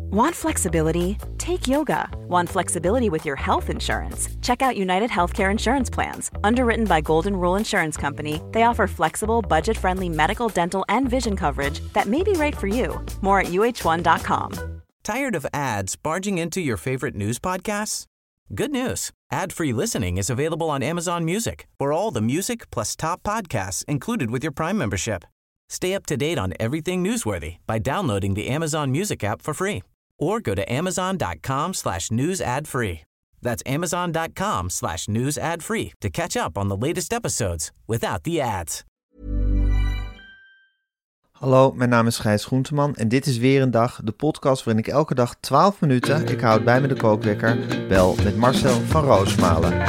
Want flexibility? Take yoga. Want flexibility with your health insurance? Check out United Healthcare Insurance Plans. Underwritten by Golden Rule Insurance Company, they offer flexible, budget-friendly medical, dental, and vision coverage that may be right for you. More at uh1.com. Tired of ads barging into your favorite news podcasts? Good news. Ad-free listening is available on Amazon Music for all the music plus top podcasts included with your Prime membership. Stay up to date on everything newsworthy by downloading the Amazon Music app for free or go to amazon.com/news ad free. That's amazon.com/news ad free to catch up on the latest episodes without the ads. Hallo, mijn naam is Gijs Groenteman en dit is weer een dag, de podcast waarin ik elke dag 12 minuten, ik houd bij me de kookwekker, bel met Marcel van Roosmalen.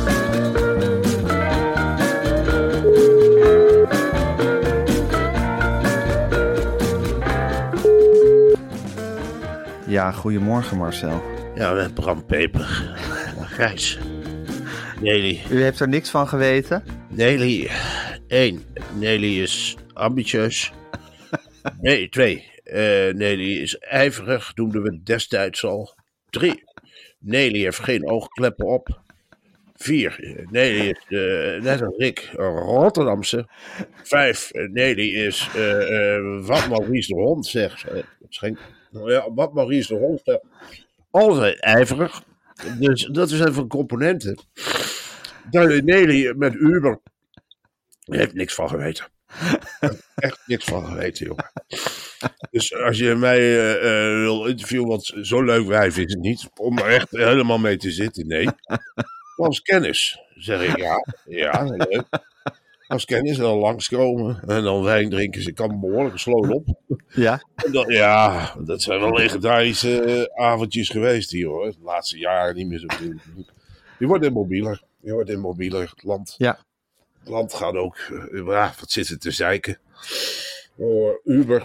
Ja, goedemorgen Marcel. Ja, met Bram Peper. Gijs. Nelly. U heeft er niks van geweten? Nelly. 1. Nelly is ambitieus. Nee, 2. Nelly is ijverig, noemden we destijds al. 3. Nelly heeft geen oogkleppen op. 4. Nelly is, net als ik, een Rotterdamse. 5. Nelly is, wat Maurice de Hond zegt. Wat Maurice de Hond zegt. Altijd ijverig. Dus dat zijn van componenten. Daar Nelly met Uber heeft niks van geweten. Echt niks van geweten, jongen. Dus als je mij wil interviewen, want zo leuk wijf is het niet, om er echt helemaal mee te zitten, nee. Als kennis, zeg ik, ja, leuk. Als kennis, en dan langskomen en dan wijn drinken, ze kan behoorlijk sloot op. Ja? En dan, dat zijn wel legendarische avondjes geweest hier, hoor. De laatste jaren niet meer zo. Je wordt immobieler. Het land. Ja. Het land gaat ook, wat zit er te zeiken? Uber.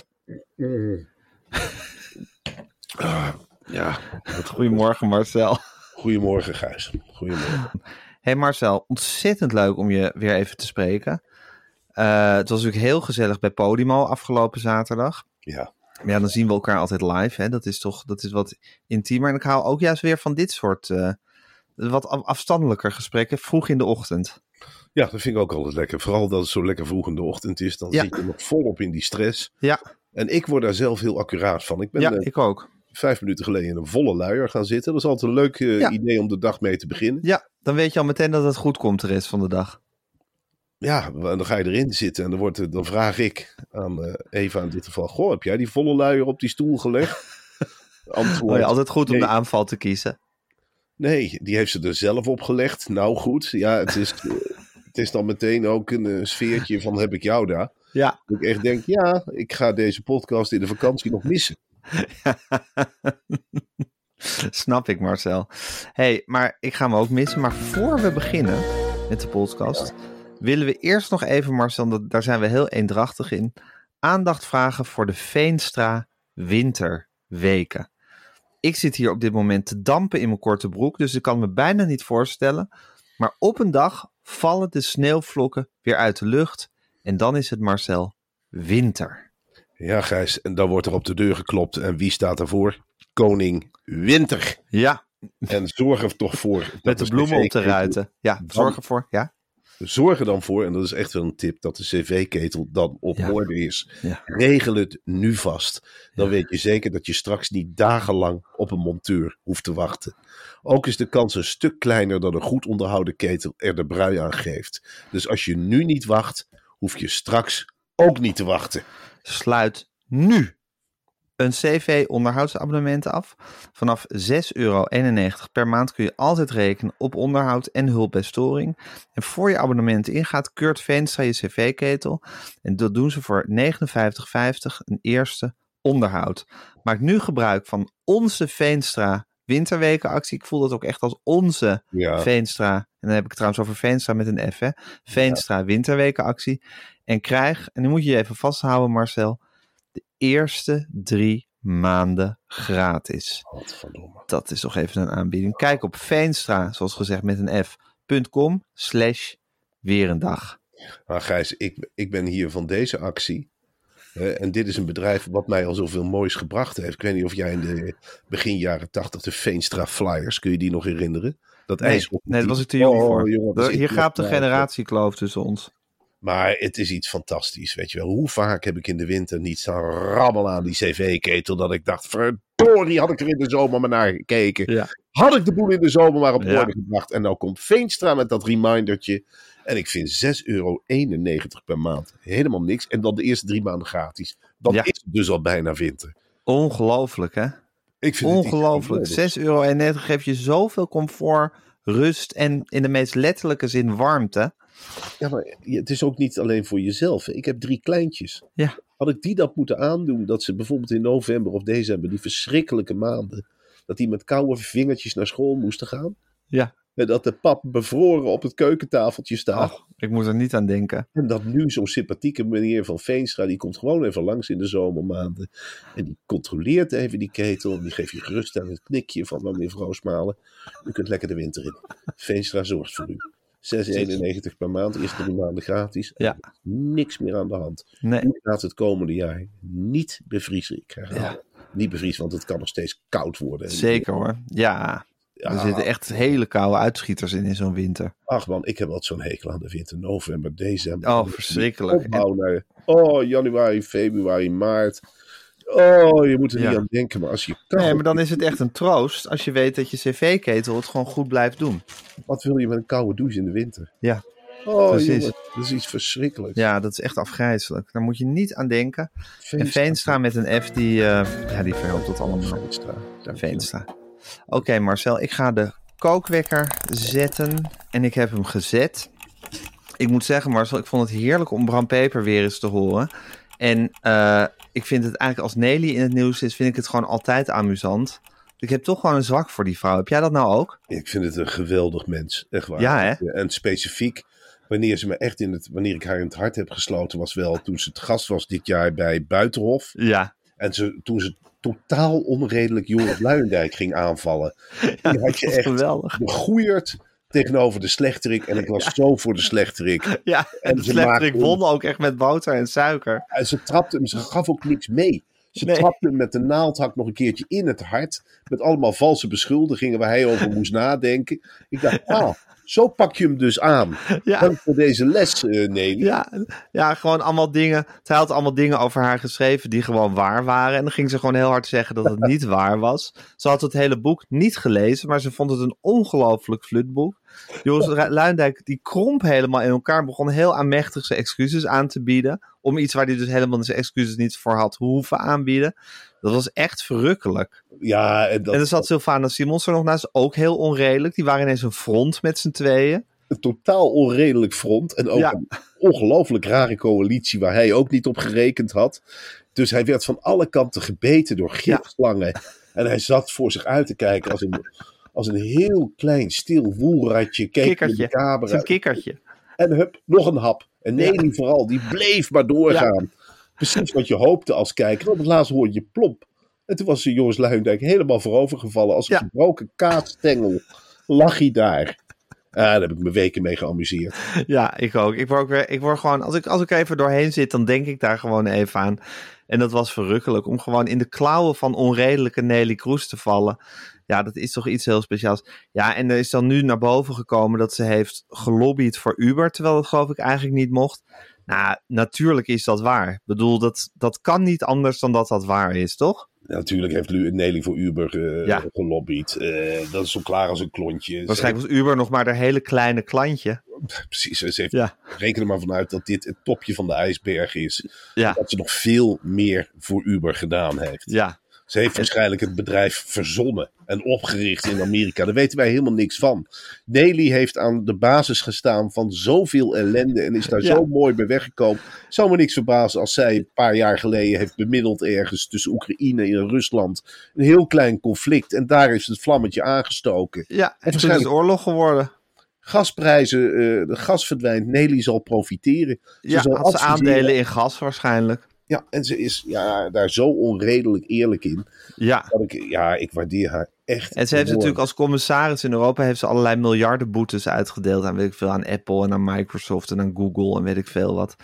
Goedemorgen Marcel. Goedemorgen Gijs. Goedemorgen. Hey Marcel, ontzettend leuk om je weer even te spreken. Het was natuurlijk heel gezellig bij Podimo afgelopen zaterdag. Ja. Maar ja, dan zien we elkaar altijd live. Hè? Dat is wat intiemer. En ik hou ook juist weer van dit soort wat afstandelijker gesprekken vroeg in de ochtend. Ja, dat vind ik ook altijd lekker. Vooral dat het zo lekker vroeg in de ochtend is. Dan zit je nog volop in die stress. Ja. En ik word daar zelf heel accuraat van. Ik ben ik ook. 5 minuten geleden in een volle luier gaan zitten. Dat is altijd een leuk idee om de dag mee te beginnen. Ja, dan weet je al meteen dat het goed komt de rest van de dag. Ja, en dan ga je erin zitten en dan vraag ik aan Eva in dit geval: goh, heb jij die volle luier op die stoel gelegd? Antwoord, altijd goed om de aanval te kiezen. Nee, die heeft ze er zelf op gelegd. Nou goed, ja, het is dan meteen ook een sfeertje van heb ik jou daar. Ja. Dat ik echt denk, ik ga deze podcast in de vakantie nog missen. Snap ik, Marcel. Hey, maar ik ga hem ook missen. Maar voor we beginnen met de podcast, willen we eerst nog even, Marcel, daar zijn we heel eendrachtig in, aandacht vragen voor de Veenstra winterweken. Ik zit hier op dit moment te dampen in mijn korte broek, dus ik kan me bijna niet voorstellen. Maar op een dag vallen de sneeuwvlokken weer uit de lucht en dan is het, Marcel, winter. Ja, Gijs, en dan wordt er op de deur geklopt. En wie staat ervoor? Koning Winter. Ja. En zorg er toch voor. Met de bloemen op de ruiten. Ja, zorg ervoor, ja. Zorg er dan voor, en dat is echt wel een tip, dat de cv-ketel dan op orde is. Ja. Regel het nu vast. Dan weet je zeker dat je straks niet dagenlang op een monteur hoeft te wachten. Ook is de kans een stuk kleiner dan een goed onderhouden ketel er de brui aan geeft. Dus als je nu niet wacht, hoef je straks ook niet te wachten. Sluit nu een CV-onderhoudsabonnement af. Vanaf €6,91 per maand kun je altijd rekenen op onderhoud en hulp bij storing. En voor je abonnement ingaat, keurt Veenstra je cv-ketel. En dat doen ze voor €59,50 een eerste onderhoud. Maak nu gebruik van onze Veenstra winterwekenactie. Ik voel dat ook echt als onze Veenstra. En dan heb ik het trouwens over Veenstra met een F. Hè? Veenstra winterwekenactie. En krijg, en nu moet je je even vasthouden, Marcel, de eerste 3 maanden gratis. Godverdomme. Dat is toch even een aanbieding. Kijk op Veenstra, zoals gezegd met een f.com/weer een dag. Maar Gijs, ik ben hier van deze actie En dit is een bedrijf wat mij al zoveel moois gebracht heeft. Ik weet niet of jij in de begin jaren 80 de Veenstra Flyers, kun je die nog herinneren? Dat Nee, daar was ik te jong voor. Jongen, Hier gaat de generatiekloof tussen ons. Maar het is iets fantastisch, weet je wel. Hoe vaak heb ik in de winter niet staan rammelen aan die cv-ketel, dat ik dacht, verdorie, had ik er in de zomer maar naar gekeken. Ja. Had ik de boel in de zomer maar op orde gebracht. En nou komt Veenstra met dat remindertje. En ik vind €6,91 per maand helemaal niks. En dan de eerste 3 maanden gratis. Dan is het dus al bijna winter. Ongelooflijk, hè? Ik vind ongelooflijk. €6,91 geeft je zoveel comfort, rust en in de meest letterlijke zin warmte. Ja, maar het is ook niet alleen voor jezelf. Hè. Ik heb 3 kleintjes. Ja. Had ik die dat moeten aandoen, dat ze bijvoorbeeld in november of december, die verschrikkelijke maanden, dat die met koude vingertjes naar school moesten gaan? Ja. En dat de pap bevroren op het keukentafeltje staat. Ach, ik moet er niet aan denken. En dat nu zo'n sympathieke meneer van Veenstra, die komt gewoon even langs in de zomermaanden. En die controleert even die ketel. En die geeft je gerust aan het knikje van meneer Roosmalen. U kunt lekker de winter in. Veenstra zorgt voor u. €6,91 per maand, eerste 3 maanden gratis. Ja. Niks meer aan de hand. Nee. U gaat het komende jaar niet bevriezen. Ik herhaal. Niet bevriezen, want het kan nog steeds koud worden. Zeker hoor. Ja. Er zitten echt hele koude uitschieters in zo'n winter. Ach man, ik heb altijd zo'n hekel aan de winter. November, december. Oh, verschrikkelijk. Opbouw naar, januari, februari, maart. Oh, je moet er niet aan denken. Maar als je kan... Nee, maar dan is het echt een troost als je weet dat je cv-ketel het gewoon goed blijft doen. Wat wil je met een koude douche in de winter? Ja, oh, precies. Jongen, dat is iets verschrikkelijks. Ja, dat is echt afgrijzelijk. Daar moet je niet aan denken. En Veenstra met een F, die verhelpt dat allemaal. Veenstra. Oké, Marcel, ik ga de kookwekker zetten. En ik heb hem gezet. Ik moet zeggen, Marcel, ik vond het heerlijk om Bram Peper weer eens te horen. En ik vind het eigenlijk, als Nelly in het nieuws is, vind ik het gewoon altijd amusant. Ik heb toch gewoon een zwak voor die vrouw. Heb jij dat nou ook? Ik vind het een geweldig mens, echt waar. Ja, hè? En specifiek, wanneer ik haar in het hart heb gesloten, was wel toen ze het gast was dit jaar bij Buitenhof. Ja. En toen ze totaal onredelijk Joris Luijendijk ging aanvallen. Ja, die had je echt geweldig begoeierd tegenover de slechterik. En ik was zo voor de slechterik. Ja, en de slechterik won ook echt met boter en suiker. En ze trapte hem, ze gaf ook niks mee. Ze trapte hem met de naaldhak nog een keertje in het hart. Met allemaal valse beschuldigingen waar hij over moest nadenken. Ik dacht, zo pak je hem dus aan. Ja. Dank voor deze les, Nelly. Ja, gewoon allemaal dingen. Zij had allemaal dingen over haar geschreven die gewoon waar waren. En dan ging ze gewoon heel hard zeggen dat het niet waar was. Ze had het hele boek niet gelezen, maar ze vond het een ongelooflijk flutboek. Joris Luijendijk, die kromp helemaal in elkaar. Begon heel aanmächtig zijn excuses aan te bieden. Om iets waar hij dus helemaal zijn excuses niet voor had hoeven aanbieden. Dat was echt verrukkelijk. Ja, en er zat Sylvana Simons er nog naast. Ook heel onredelijk. Die waren ineens een front met z'n tweeën. Een totaal onredelijk front. En ook een ongelooflijk rare coalitie waar hij ook niet op gerekend had. Dus hij werd van alle kanten gebeten door gifslangen. Ja. En hij zat voor zich uit te kijken als een heel klein stil woelratje. Keek in de camera. Zijn kikkertje. En hup, nog een hap. En Nelly vooral, die bleef maar doorgaan. Ja. Precies wat je hoopte als kijker. Op het laatst hoorde je plop. En toen was Joris Luijendijk helemaal voorovergevallen. Als een gebroken kaasstengel lag hij daar. Daar heb ik me weken mee geamuseerd. Ja, ik ook. Ik word gewoon, als ik even doorheen zit, dan denk ik daar gewoon even aan. En dat was verrukkelijk. Om gewoon in de klauwen van onredelijke Nelly Kroes te vallen. Ja, dat is toch iets heel speciaals. Ja, en er is dan nu naar boven gekomen dat ze heeft gelobbyd voor Uber. Terwijl dat geloof ik eigenlijk niet mocht. Nou, natuurlijk is dat waar. Ik bedoel, dat kan niet anders dan dat waar is, toch? Ja, natuurlijk heeft Nelly voor Uber gelobbyd. Dat is zo klaar als een klontje. Waarschijnlijk was Uber nog maar haar hele kleine klantje. Precies, ze heeft reken er maar vanuit dat dit het topje van de ijsberg is. Ja. Dat ze nog veel meer voor Uber gedaan heeft. Ja. Ze heeft waarschijnlijk het bedrijf verzonnen en opgericht in Amerika. Daar weten wij helemaal niks van. Nelly heeft aan de basis gestaan van zoveel ellende en is daar zo mooi bij weggekomen. Het zou me niks verbazen als zij een paar jaar geleden heeft bemiddeld ergens tussen Oekraïne en Rusland. Een heel klein conflict en daar is het vlammetje aangestoken. Ja, en toen is het oorlog geworden. Gasprijzen, de gas verdwijnt, Nelly zal profiteren. Had ze aandelen in gas waarschijnlijk. Ja, en ze is daar zo onredelijk eerlijk in. Ja. Dat ik waardeer haar echt. En ze heeft natuurlijk als commissaris in Europa heeft ze allerlei miljarden boetes uitgedeeld aan, weet ik veel, aan Apple en aan Microsoft en aan Google en weet ik veel wat.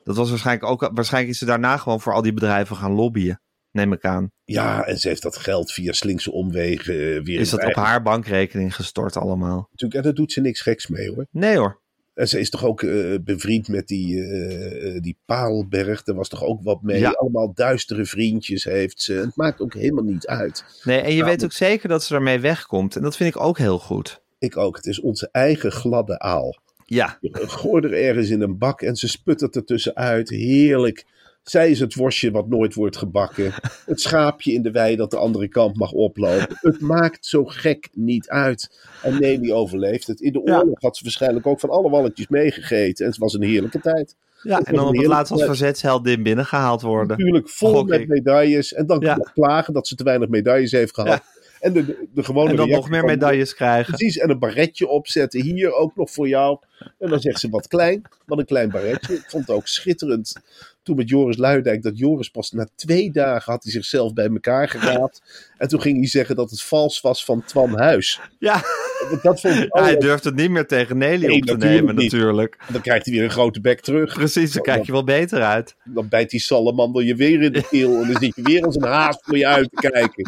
Dat was waarschijnlijk is ze daarna gewoon voor al die bedrijven gaan lobbyen, neem ik aan. Ja, en ze heeft dat geld via slinkse omwegen weer... Is dat op haar bankrekening gestort allemaal? Natuurlijk, en daar doet ze niks geks mee, hoor. Nee hoor. En ze is toch ook bevriend met die Paalberg. Er was toch ook wat mee. Ja. Allemaal duistere vriendjes heeft ze. Het maakt ook helemaal niet uit. Nee, en je weet ook zeker dat ze daarmee wegkomt. En dat vind ik ook heel goed. Ik ook. Het is onze eigen gladde aal. Ja. Gooi er ergens in een bak en ze sputtert er tussenuit. Heerlijk. Zij is het worstje wat nooit wordt gebakken. Het schaapje in de wei dat de andere kant mag oplopen. Het maakt zo gek niet uit. En Nelly overleeft het. In de oorlog had ze waarschijnlijk ook van alle walletjes meegegeten. En het was een heerlijke tijd. Ja, en dan op het laatst als verzetsheldin binnengehaald worden. Natuurlijk, vol met medailles. En dan nog klagen dat ze te weinig medailles heeft gehad. Ja. En de gewone en dan nog meer medailles krijgen. Precies, en een barretje opzetten. Hier ook nog voor jou. En dan zegt ze wat een klein barretje. Ik vond het ook schitterend. Toen met Joris Luijendijk, dat Joris pas na 2 dagen had hij zichzelf bij elkaar geraapt. En toen ging hij zeggen dat het vals was van Twan Huis. Ja, dat vond ik hij durft het niet meer tegen Nelly op te nemen natuurlijk. En dan krijgt hij weer een grote bek terug. Precies, dan kijk je wel beter uit. Dan bijt die salamander je weer in de keel. En dan zit je weer als een haas voor je uit te kijken.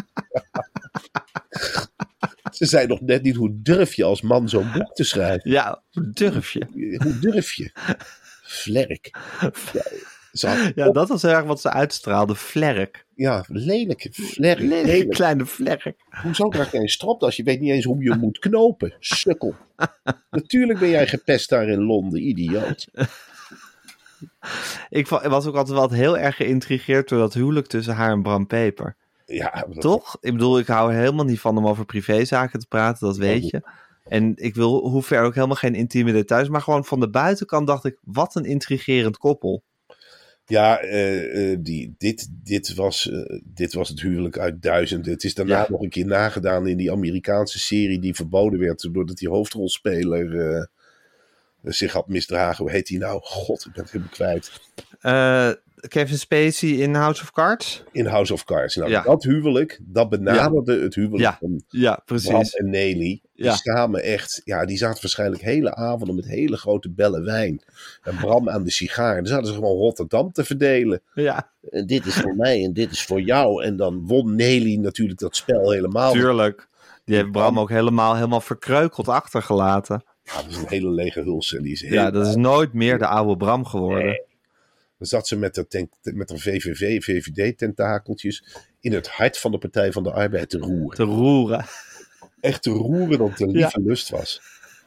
Ze zei nog net niet, hoe durf je als man zo'n boek te schrijven? Ja, hoe durf je? Hoe durf je? Vlerk. Ja, dat was erg wat ze uitstraalde. Vlerk. Ja, lelijk. Vlerk. Lelijk kleine vlerk. Hoezo draag jij een stropdas? Je weet niet eens hoe je hem moet knopen. Sukkel. Natuurlijk ben jij gepest daar in Londen, idioot. Ik was ook altijd wel heel erg geïntrigeerd door dat huwelijk tussen haar en Bram Peper. Ja, toch? Ik bedoel, ik hou er helemaal niet van om over privézaken te praten, dat weet je. En ik hoef er ook helemaal geen intieme details, maar gewoon van de buitenkant dacht ik, wat een intrigerend koppel. Ja, dit was het huwelijk uit 1000. Het is daarna nog een keer nagedaan in die Amerikaanse serie die verboden werd doordat die hoofdrolspeler zich had misdragen. Hoe heet die nou? God, ik ben het helemaal kwijt. Kevin Spacey in House of Cards? In House of Cards. Nou, dat huwelijk, dat benaderde het huwelijk van Bram en Nelly. Die samen echt, die zaten waarschijnlijk hele avonden met hele grote bellen wijn. En Bram aan de sigaar. En dan zaten ze gewoon Rotterdam te verdelen. Ja. En dit is voor mij en dit is voor jou. En dan won Nelly natuurlijk dat spel helemaal. Tuurlijk. Die heeft Bram ook helemaal verkreukeld achtergelaten. Ja, dat is een hele lege huls. En die is dat is nooit meer de oude Bram geworden. Nee. Dan zat ze met haar VVD-tentakeltjes in het hart van de Partij van de Arbeid te roeren. Te roeren. Echt te roeren dat het een lieve lust was.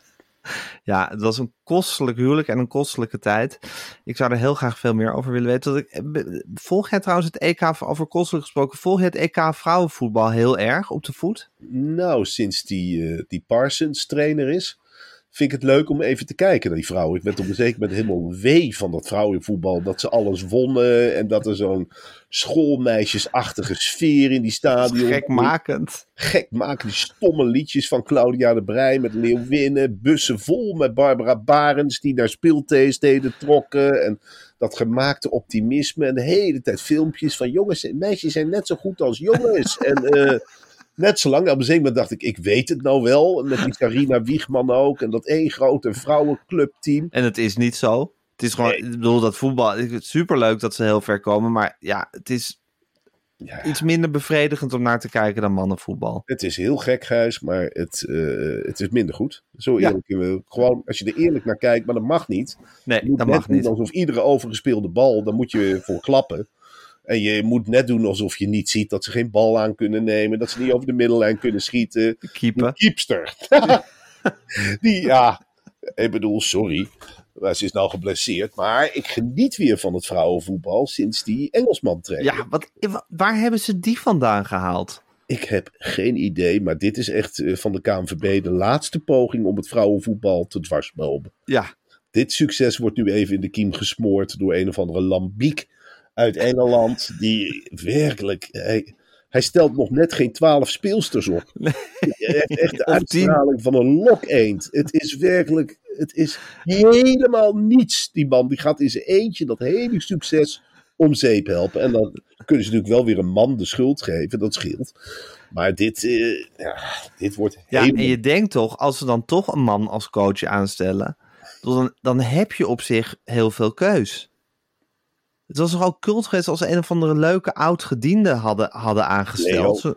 Ja, het was een kostelijk huwelijk en een kostelijke tijd. Ik zou er heel graag veel meer over willen weten. Volg jij trouwens het EK, over kostelijk gesproken, volg je het EK vrouwenvoetbal heel erg op de voet? Nou, sinds die Parsons trainer is, vind ik het leuk om even te kijken naar die vrouwen. Ik werd op een zeker moment helemaal wee van dat vrouwenvoetbal. Dat ze alles wonnen en dat er zo'n schoolmeisjesachtige sfeer in die stadion. Gekmakend. Gekmakend. Die stomme liedjes van Claudia de Breij met Leeuwinnen. Bussen vol met Barbara Barends die naar speeltheesteden trokken. En dat gemaakte optimisme. En de hele tijd filmpjes van jongens en meisjes zijn net zo goed als jongens. En net zo lang, op een zeker moment dacht ik weet het nou wel. Met die Carina Wiegman ook. En dat één grote vrouwenclubteam. En het is niet zo. Het is gewoon, ik bedoel, dat voetbal, het is superleuk dat ze heel ver komen. Maar ja, het is iets minder bevredigend om naar te kijken dan mannenvoetbal. Het is heel gek, Gijs, maar het is minder goed. Zo eerlijk. Gewoon, als je er eerlijk naar kijkt, maar dat mag niet. Nee, dat mag niet. Alsof iedere overgespeelde bal, daar moet je voor klappen. En je moet net doen alsof je niet ziet dat ze geen bal aan kunnen nemen. Dat ze niet over de middellijn kunnen schieten. De keeper. Die keepster. Ik bedoel, sorry. Ze is nou geblesseerd. Maar ik geniet weer van het vrouwenvoetbal sinds die Engelsman trainer. Ja, waar hebben ze die vandaan gehaald? Ik heb geen idee, maar dit is echt van de KNVB de laatste poging om het vrouwenvoetbal te dwarsbomen. Ja. Dit succes wordt nu even in de kiem gesmoord door een of andere lambiek uit Engeland, die werkelijk, hij stelt nog net geen 12 speelsters op. Nee. Hij heeft echt de uitstraling van een lokeend. Het is werkelijk, het is helemaal niets. Die man die gaat in zijn eentje dat hele succes om zeep helpen. En dan kunnen ze natuurlijk wel weer een man de schuld geven, dat scheelt. Maar dit wordt helemaal... en je denkt toch, als ze dan toch een man als coach aanstellen, dan heb je op zich heel veel keus. Het was toch ook cult geweest als een of andere leuke oud-gediende hadden aangesteld.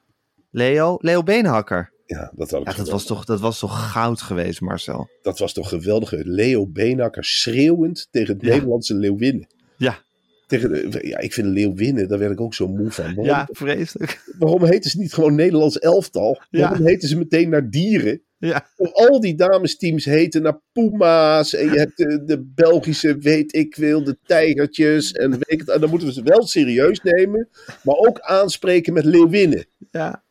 Leo Beenhakker. Ja, dat was toch goud geweest, Marcel? Dat was toch geweldig. Leo Beenhakker schreeuwend tegen het Nederlandse leeuwinnen. Ja. Ik vind leeuwinnen, daar werd ik ook zo moe van. Vreselijk. Waarom heten ze niet gewoon Nederlands elftal? Waarom heten ze meteen naar dieren? Ja. Al die damesteams heten naar puma's. En je hebt de Belgische, weet ik veel, de tijgertjes. En dan moeten we ze wel serieus nemen. Maar ook aanspreken met leeuwinnen. Ja.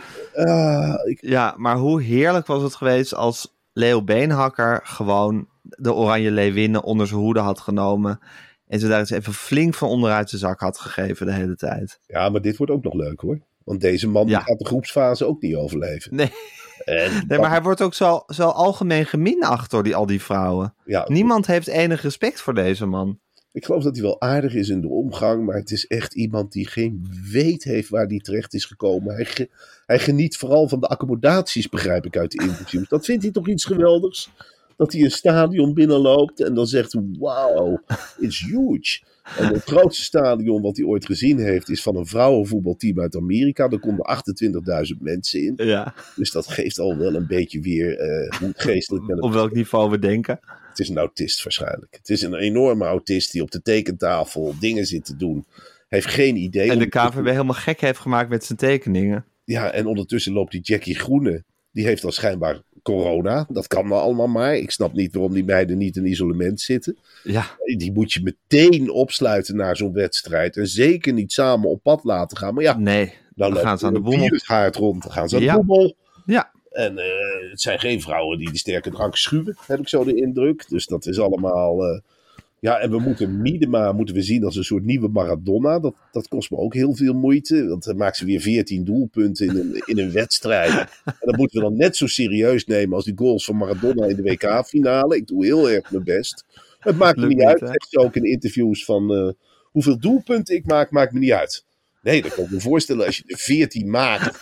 Ja, maar hoe heerlijk was het geweest als Leo Beenhakker gewoon de Oranje Leeuwinnen onder zijn hoede had genomen. En ze daar eens even flink van onderuit zijn zak had gegeven de hele tijd. Ja, maar dit wordt ook nog leuk hoor. Want deze man die gaat de groepsfase ook niet overleven. Nee. Maar hij wordt ook zo algemeen geminacht door al die vrouwen. Ja, niemand heeft enig respect voor deze man. Ik geloof dat hij wel aardig is in de omgang, maar het is echt iemand die geen weet heeft waar hij terecht is gekomen. Hij geniet vooral van de accommodaties, begrijp ik uit de interviews. Dat vindt hij toch iets geweldigs? Dat hij een stadion binnenloopt en dan zegt, wow, it's huge. En het grootste stadion wat hij ooit gezien heeft is van een vrouwenvoetbalteam uit Amerika. Daar konden 28.000 mensen in. Ja. Dus dat geeft al wel een beetje weer hoe geestelijk... Op welk niveau we denken. Het is een autist waarschijnlijk. Het is een enorme autist die op de tekentafel dingen zit te doen. Hij heeft geen idee. En de KVB helemaal gek heeft gemaakt met zijn tekeningen. Ja, en ondertussen loopt die Jackie Groene. Die heeft dan schijnbaar corona. Dat kan nou allemaal maar. Ik snap niet waarom die meiden niet in isolement zitten. Ja. Die moet je meteen opsluiten naar zo'n wedstrijd. En zeker niet samen op pad laten gaan. Maar ja, nee, dan gaan ze aan de boemel. Rond, dan gaan ze aan de boemel. Ja. En het zijn geen vrouwen die de sterke drank schuwen, heb ik zo de indruk. Dus dat is allemaal... en we moeten Miedema zien als een soort nieuwe Maradona. Dat kost me ook heel veel moeite. Want dan maakt ze weer 14 doelpunten in een wedstrijd. En dat moeten we dan net zo serieus nemen als die goals van Maradona in de WK-finale. Ik doe heel erg mijn best. Het maakt me niet uit. Zegt ze ook in interviews van hoeveel doelpunten ik maakt me niet uit. Nee, dat kan ik me voorstellen. Als je er 14 maakt,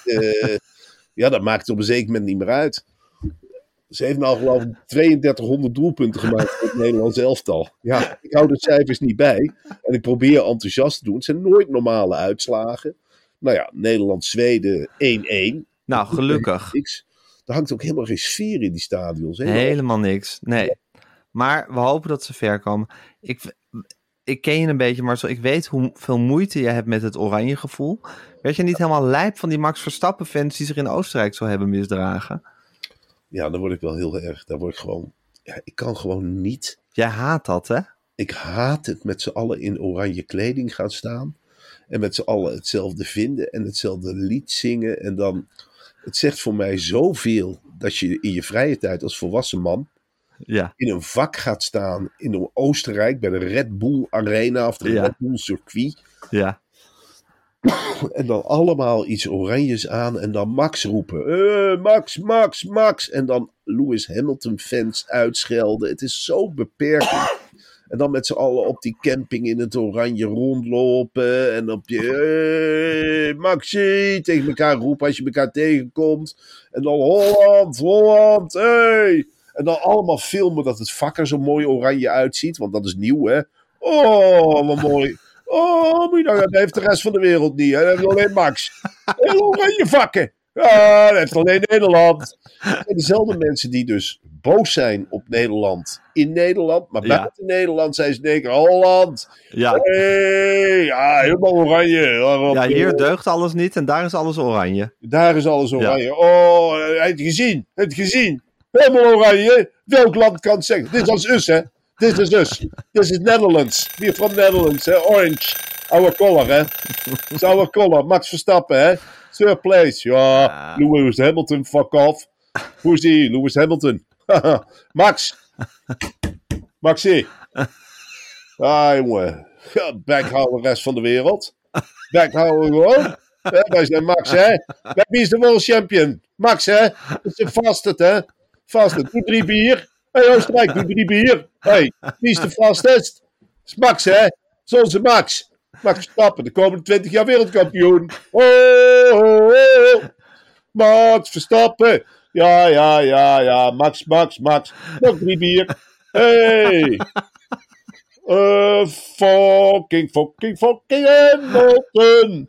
dan maakt het op een zeker moment niet meer uit. Ze heeft nou geloof ik 3200 doelpunten gemaakt voor het Nederlands elftal. Ja, ik hou de cijfers niet bij. En ik probeer enthousiast te doen. Het zijn nooit normale uitslagen. Nou ja, Nederland-Zweden 1-1. Nou, gelukkig. Er hangt ook helemaal geen sfeer in die stadions. Helemaal niks, nee. Maar we hopen dat ze ver komen. Ik ken je een beetje, Marcel. Ik weet hoeveel moeite je hebt met het oranje gevoel. Werd je niet helemaal lijp van die Max Verstappen-fans die zich in Oostenrijk zo hebben misdragen? Ja, dan word ik wel heel erg. Daar word ik gewoon... Ja, ik kan gewoon niet... Jij haat dat, hè? Ik haat het met z'n allen in oranje kleding gaan staan. En met z'n allen hetzelfde vinden en hetzelfde lied zingen. En dan... Het zegt voor mij zoveel dat je in je vrije tijd als volwassen man... Ja. In een vak gaat staan in Oostenrijk bij de Red Bull Arena of de Red Bull Circuit. Ja. En dan allemaal iets oranjes aan en dan Max roepen. Max, Max, Max. En dan Lewis Hamilton fans uitschelden. Het is zo beperkend. En dan met z'n allen op die camping in het oranje rondlopen. En op je Maxi tegen elkaar roepen als je elkaar tegenkomt. En dan Holland, Holland, hey. En dan allemaal filmen dat het vak er zo mooi oranje uitziet. Want dat is nieuw, hè. Oh, wat mooi. Oh, maar dat heeft de rest van de wereld niet. Hè? Dat heeft alleen Max. Heel oranje vakken. Ja, dat heeft alleen Nederland. En dezelfde mensen die dus boos zijn op Nederland in Nederland. Maar buiten Nederland zijn ze denken, Holland. Ja. Hey, ja, helemaal oranje. Ja, hier deugt alles niet en daar is alles oranje. Daar is alles oranje. Ja. Oh, heb je gezien? Helemaal oranje. Welk land kan het zeggen? Dit is als us, hè? This is us. This is Netherlands. We're from Netherlands, hè? Orange. Our color, hè? It's our color. Max Verstappen, hè? Third place. Ja, Lewis Hamilton, fuck off. Hoe is die? Lewis Hamilton. Max. Maxie. Jongen. Backhouden de rest van de wereld. Backhouden gewoon. Wij zijn Max, hè? Wie is de world champion? Max, hè? Dat is de fastest, hè? Fastest. Doe 3 bier. Hey Oostenrijk, doe 3 bier. Hey, wie is de fastest? Dat is Max, hè? Dat is onze Max. Max Verstappen, de komende 20 jaar wereldkampioen. Oh. Max Verstappen. Ja. Max. Nog 3 bier. Hey. Fucking Hamilton.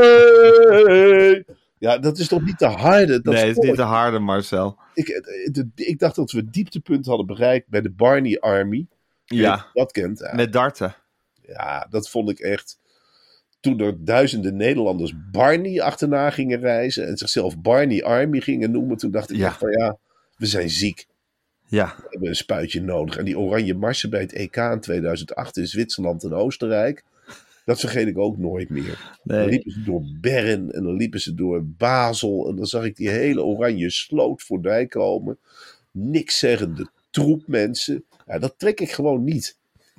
Hey. Ja, dat is toch niet te harde? Nee, het is niet te harde, Marcel. Ik dacht dat we het dieptepunt hadden bereikt bij de Barney Army. Ja, Dat kent. Ja. met darten. Ja, dat vond ik echt. Toen er duizenden Nederlanders Barney achterna gingen reizen en zichzelf Barney Army gingen noemen, toen dacht ik echt van ja, we zijn ziek. Ja. We hebben een spuitje nodig. En die oranje marsen bij het EK in 2008 in Zwitserland en Oostenrijk, dat vergeet ik ook nooit meer. Nee. Dan liepen ze door Bern en dan liepen ze door Basel en dan zag ik die hele oranje sloot voorbij komen. Niks zeggende troep mensen. Ja, dat trek ik gewoon niet.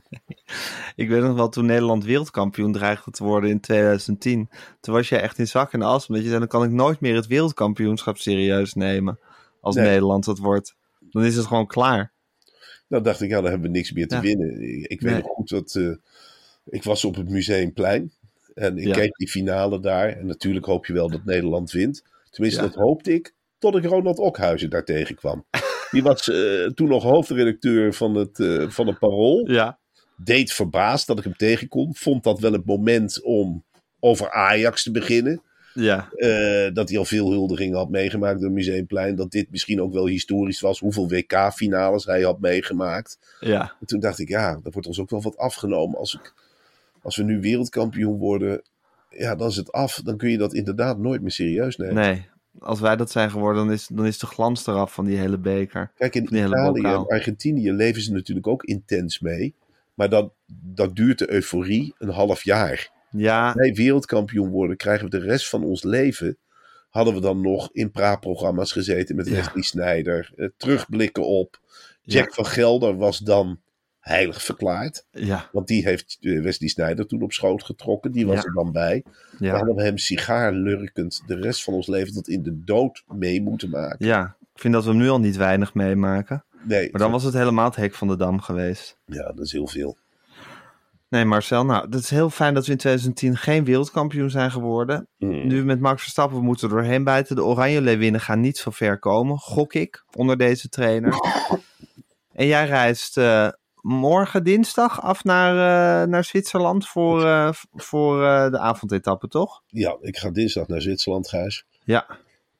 Ik weet nog wel, toen Nederland wereldkampioen dreigde te worden in 2010. Toen was jij echt in zak en as. Omdat je zei, dan kan ik nooit meer het wereldkampioenschap serieus nemen. Als Nederland het wordt. Dan is het gewoon klaar. Dan dacht ik, ja, dan hebben we niks meer te winnen. Ik weet nog goed dat... ik was op het Museumplein. En ik keek die finale daar. En natuurlijk hoop je wel dat Nederland wint. Tenminste, dat hoopte ik. Tot ik Ronald Okhuizen daar tegenkwam. Die was toen nog hoofdredacteur van het Parool. Ja. Deed verbaasd dat ik hem tegenkom. Vond dat wel het moment om over Ajax te beginnen. Ja. Dat hij al veel huldigingen had meegemaakt op het Museumplein. Dat dit misschien ook wel historisch was. Hoeveel WK-finales hij had meegemaakt. Ja. En toen dacht ik, ja, er wordt ons ook wel wat afgenomen. Als we nu wereldkampioen worden, ja, dan is het af. Dan kun je dat inderdaad nooit meer serieus nemen. Nee. Als wij dat zijn geworden, dan is de glans eraf van die hele beker. Kijk, in Italië en Argentinië leven ze natuurlijk ook intens mee. Maar dat duurt de euforie een half jaar. Ja. Als wij wereldkampioen worden, krijgen we de rest van ons leven. Hadden we dan nog in praatprogramma's gezeten met Wesley Sneijder. Terugblikken op. Jack van Gelder was dan heilig verklaard. Ja. Want die heeft Wesley Sneijder toen op schoot getrokken. Die was er dan bij. Ja. Dan hadden we hem sigaarlurkend de rest van ons leven tot in de dood mee moeten maken. Ja, ik vind dat we hem nu al niet weinig meemaken. Nee, maar dan was het helemaal het hek van de dam geweest. Ja, dat is heel veel. Nee, Marcel, nou, het is heel fijn dat we in 2010 geen wereldkampioen zijn geworden. Nu met Max Verstappen, we moeten er doorheen bijten. De Oranje Leeuwinnen gaan niet zo ver komen, gok ik, onder deze trainer. En jij reist morgen dinsdag af naar Zwitserland voor de avondetappe, toch? Ja, ik ga dinsdag naar Zwitserland, Gijs. Ja.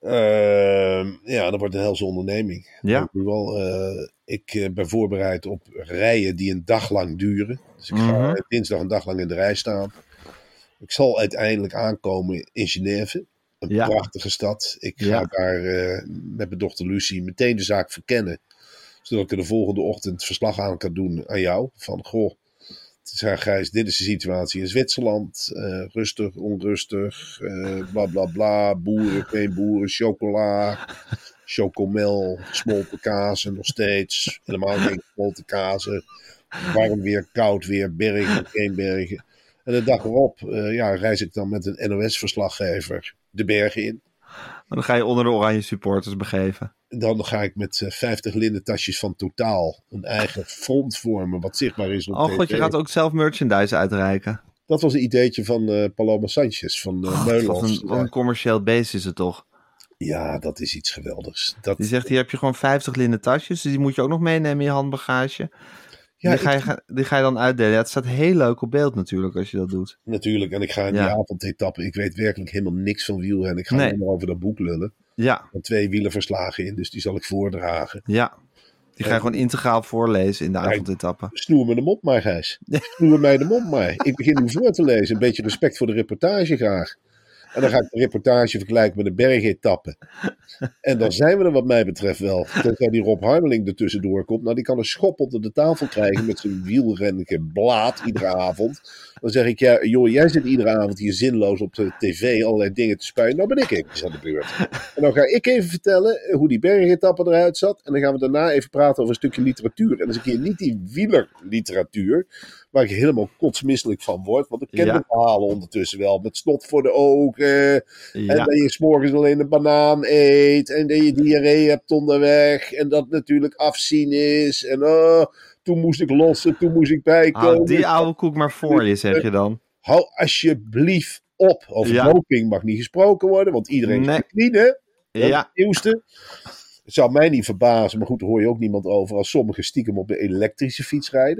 Ja, dat wordt een helse onderneming. Ja. Ik ben voorbereid op rijen die een dag lang duren. Dus ik ga dinsdag een dag lang in de rij staan. Ik zal uiteindelijk aankomen in Genève. Een prachtige stad. Ik ga daar met mijn dochter Lucie meteen de zaak verkennen. Zodat ik er de volgende ochtend verslag aan kan doen aan jou. Van, goh, Gijs, dit is de situatie in Zwitserland. Rustig, onrustig, bla bla bla. Boeren, geen boeren, chocola, chocomel, gesmolten kazen nog steeds. Helemaal geen gesmolten kazen. Warm weer, koud weer, bergen, geen bergen. En de dag erop reis ik dan met een NOS-verslaggever de bergen in. En dan ga je onder de oranje supporters begeven. Dan ga ik met 50 linnen tasjes van Totaal een eigen front vormen wat zichtbaar is op TV. God, je gaat ook zelf merchandise uitreiken. Dat was een ideetje van Paloma Sanchez van Meulens. Wat een commercieel beest is het toch? Ja, dat is iets geweldigs. Die zegt, hier heb je gewoon 50 linnen tasjes. Dus die moet je ook nog meenemen in je handbagage. Ja, die ga je dan uitdelen. Ja, het staat heel leuk op beeld natuurlijk als je dat doet. Natuurlijk, en ik ga in die avondetappe. Ik weet werkelijk helemaal niks van wielrennen. Ik ga alleen maar over dat boek lullen. Ja. Er 2 wielerverslagen in, dus die zal ik voordragen. Ja, die ga je gewoon integraal voorlezen in de avondetappe. Snoer me de mond maar, Gijs. Snoer mij de mond maar. Ik begin nu voor te lezen. Een beetje respect voor de reportage graag. En dan ga ik de reportage vergelijken met de bergetappe. En dan zijn we er wat mij betreft wel. Tenzij die Rob Harmeling er tussendoor komt. Nou, die kan een schop onder de tafel krijgen met zijn wielrennige blaad iedere avond. Dan zeg ik, ja, joh, jij zit iedere avond hier zinloos op de tv allerlei dingen te spuien. Nou ben ik eventjes aan de beurt. En dan ga ik even vertellen hoe die bergetappe eruit zat. En dan gaan we daarna even praten over een stukje literatuur. En dat is een keer niet die wielerliteratuur, waar ik helemaal kotsmisselijk van word. Want ik ken de verhalen ondertussen wel. Met snot voor de ogen. En dat je 's morgens alleen een banaan eet. En dat je diarree hebt onderweg. En dat natuurlijk afzien is. En toen moest ik lossen. Toen moest ik bijkomen. Hou die oude koek maar voor je, zeg je dan. Hou alsjeblieft op. Over doping mag niet gesproken worden. Want iedereen is clean, hè? Dat is het nieuwste. Het zou mij niet verbazen. Maar goed, daar hoor je ook niemand over. Als sommigen stiekem op de elektrische fiets rijden.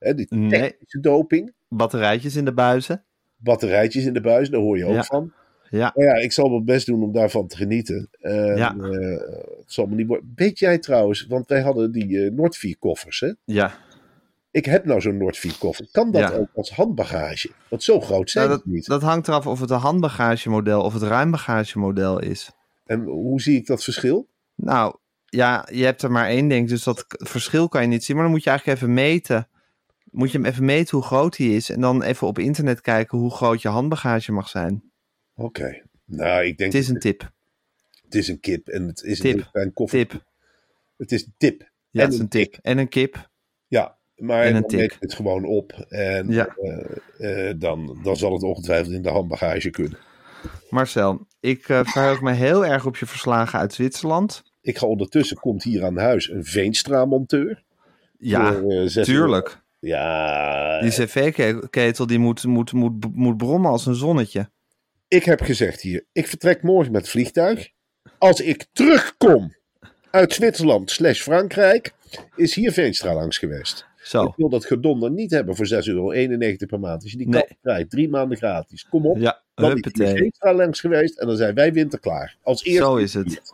Die technische doping. Batterijtjes in de buizen. Batterijtjes in de buis, daar hoor je ook van. Ja. Maar ja, ik zal mijn best doen om daarvan te genieten. Het zal me niet worden. Weet jij trouwens, want wij hadden die Nordvier-koffers, hè? Ja. Ik heb nou zo'n Nordvier-koffer. Kan dat ook als handbagage? Want zo groot zijn het niet. Dat hangt eraf of het een handbagagemodel of het ruimbagagemodel is. En hoe zie ik dat verschil? Nou, ja, je hebt er maar één, denk ik. Dus dat verschil kan je niet zien. Maar dan moet je eigenlijk even meten. Moet je hem even meten hoe groot hij is. En dan even op internet kijken hoe groot je handbagage mag zijn. Oké. Nou, ik denk... Het is een tip. Het is een kip. En het is een koffer. Tip. Het is een tip. Ja, het is een tip. En een kip. Ja, maar en dan meet je het gewoon op. En dan zal het ongetwijfeld in de handbagage kunnen. Marcel, ik verheug me heel erg op je verslagen uit Zwitserland. Ik ga ondertussen, komt hier aan huis een Veenstra-monteur. Ja, tuurlijk. Ja. Die cv-ketel die moet brommen als een zonnetje. Ik heb gezegd hier, ik vertrek morgen met het vliegtuig. Als ik terugkom uit Zwitserland / Frankrijk, is hier Veenstra langs geweest. Zo. Ik wil dat gedonder niet hebben voor €6,91 per maand. Als je die kant krijgt, 3 maanden gratis. Kom op, ja, dan is hier Veenstra langs geweest en dan zijn wij winterklaar. Als eerste. Zo is het.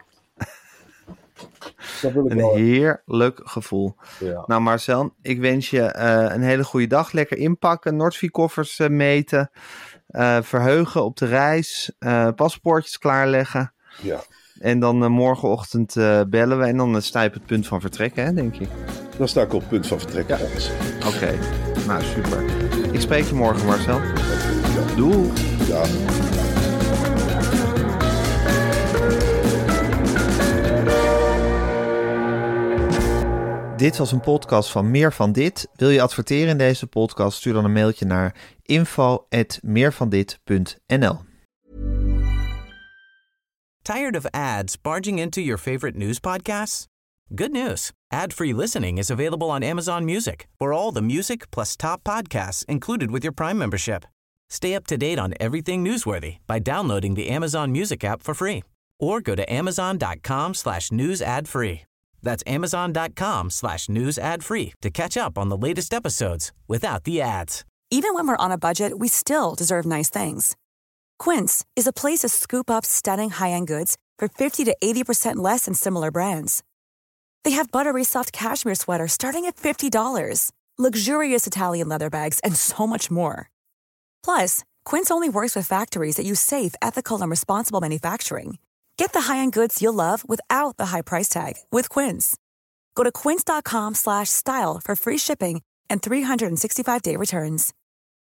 Een heerlijk gevoel. Ja. Nou Marcel, ik wens je een hele goede dag. Lekker inpakken, Nordvier-koffers meten, verheugen op de reis, paspoortjes klaarleggen. Ja. En dan morgenochtend bellen we en dan sta je op het punt van vertrekken, hè, denk ik. Dan sta ik op het punt van vertrekken. Ja. Oké, nou super. Ik spreek je morgen, Marcel. Ja. Doei. Ja. Dit was een podcast van Meer van Dit. Wil je adverteren in deze podcast? Stuur dan een mailtje naar info@meervandit.nl. Tired of ads barging into your favorite news podcasts? Good news. Ad-free listening is available on Amazon Music for all the music plus top podcasts included with your Prime membership. Stay up to date on everything newsworthy by downloading the Amazon Music app for free or go to amazon.com/news ad free. That's amazon.com/news ad free to catch up on the latest episodes without the ads. Even when we're on a budget, we still deserve nice things. Quince is a place to scoop up stunning high-end goods for 50 to 80% less than similar brands. They have buttery soft cashmere sweaters starting at $50, luxurious Italian leather bags, and so much more. Plus, Quince only works with factories that use safe, ethical, and responsible manufacturing. Get the high-end goods you'll love without the high price tag with Quince. Go to quince.com/style for free shipping and 365-day returns.